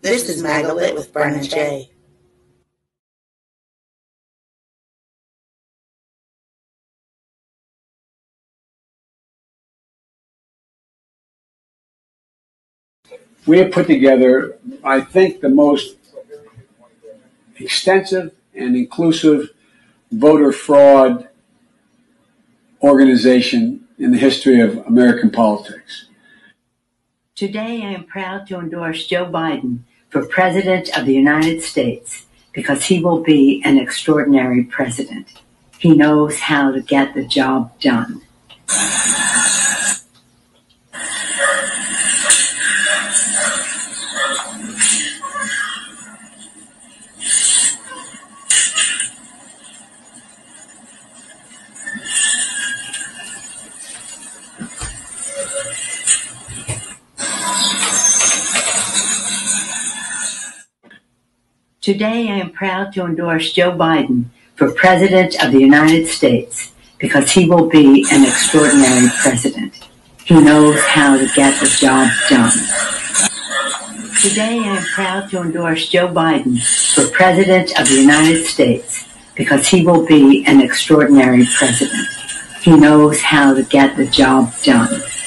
This is Magda Lit with Brennan J. We have put together, I think, the most extensive and inclusive voter fraud organization in the history of American politics. Today, I am proud to endorse Joe Biden for President of the United States because he will be an extraordinary president. He knows how to get the job done. Today, I am proud to endorse Joe Biden for President of the United States because he will be an extraordinary president. He knows how to get the job done. Today, I am proud to endorse Joe Biden for President of the United States because he will be an extraordinary president. He knows how to get the job done.